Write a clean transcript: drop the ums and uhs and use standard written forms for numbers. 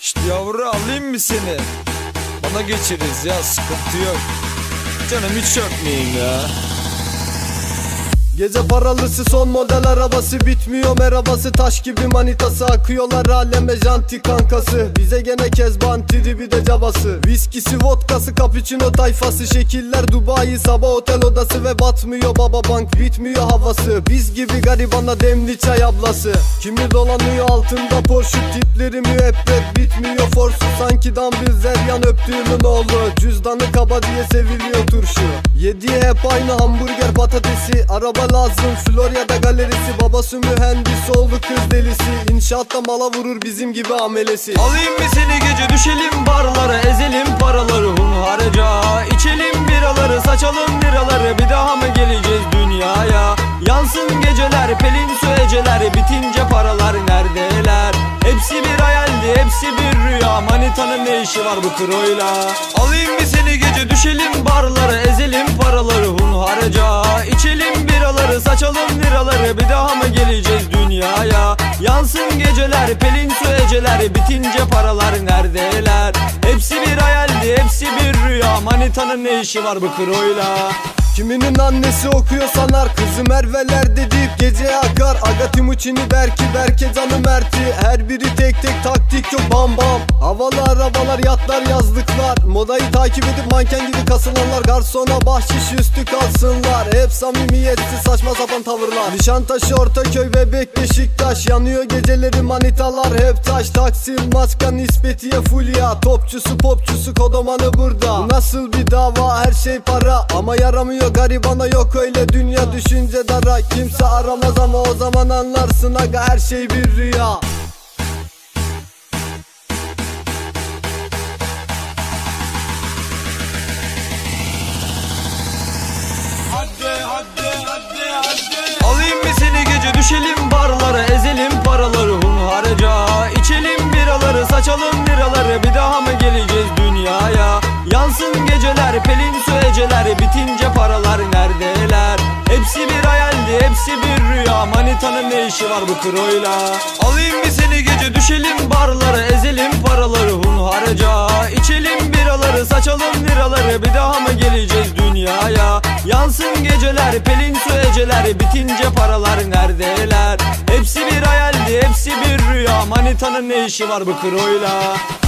İşte yavru alayım mı seni? Bana geçeriz ya, sıkıntı yok. Canım hiç öpmeyeyim ya. Gece paralısı son model arabası, bitmiyor merhabası, taş gibi manitası, akıyorlar aleme janti kankası. Bize gene kezban tribi de cabası, viskisi vodkası cappuccino tayfası, şekiller Dubai sabah otel odası ve batmıyor baba bank, bitmiyor havası. Biz gibi garibana demli çay ablası, kimi dolanıyor altında Porsche, tipleri müebbet, bitmiyor forsu, sanki Dambil Zeryan öptüğümün oğlu. Cüzdanı kaba diye seviliyor turşu, yediği hep aynı hamburger patatesi. Araba lazım Florya'da galerisi, babası mühendis oğlu kız delisi, İnşaatta mala vurur bizim gibi amelesi. Alayım mı seni gece, düşelim barlara, ezelim paraları hunharca, içelim biraları, saçalım liraları, bir daha mı geleceğiz dünyaya? Yansın geceler, pelin su eceler, bitince paralar neredeler? Hepsi bir hayaldi, hepsi bir rüya, manitanın ne işi var bu kroyla? Alayım mı seni gece, düşelim barlara, ezelim paraları hunharca, içelim biraları, saçalım liraları, bir daha mı geleceğiz dünyaya? Yansın geceler, pelin su eceler, bitince paralar neredeler? Hepsi bir hayaldi, hepsi bir rüya, manitanın ne işi var bu kroyla? Kiminin annesi okuyor sanar, kızı Merve'ler deyip gece akar. Aga Timuçin'i Berke canı Mert'i, her biri tek tek taktik yok bam bam. Havalı arabalar, yatlar, yazlıklar, modayı takip edip manken gibi kasılanlar, garsona bahşiş üstü kalsınlar. Hep samimiyetsiz saçma sapan tavırlar, Nişantaşı, Ortaköy, Bebek, Beşiktaş, yanıyor geceleri manitalar hep taş. Taksim, Maska, Nispetiye, Fulya, topçusu popçusu kodomanı burada. Bu nasıl bir dava, her şey para ama yaramıyor garibana, yok öyle dünya, düşünce dara, kimse aramaz ama o zaman anlarsın aga, her şey bir rüya. Alayım mı seni gece, düşelim barlara, ezelim paraları hunharca, içelim biraları, saçalım liraları, bir daha mı geleceğiz dünyaya? Yansın geceler, pelin su eceler, bitince paralar neredeler? Hepsi bir hayaldi, hepsi bir rüya, manitanın ne işi var bu kroyla? Alayım mı seni gece, düşelim barlara, ezelim paraları hunharca, içelim biraları, saçalım liraları, bir daha mı geleceğiz dünyaya? Yansın geceler, pelin su eceler, bitince paralar neredeler? Hepsi bir hayaldi, hepsi bir rüya, manitanın ne işi var bu kroyla?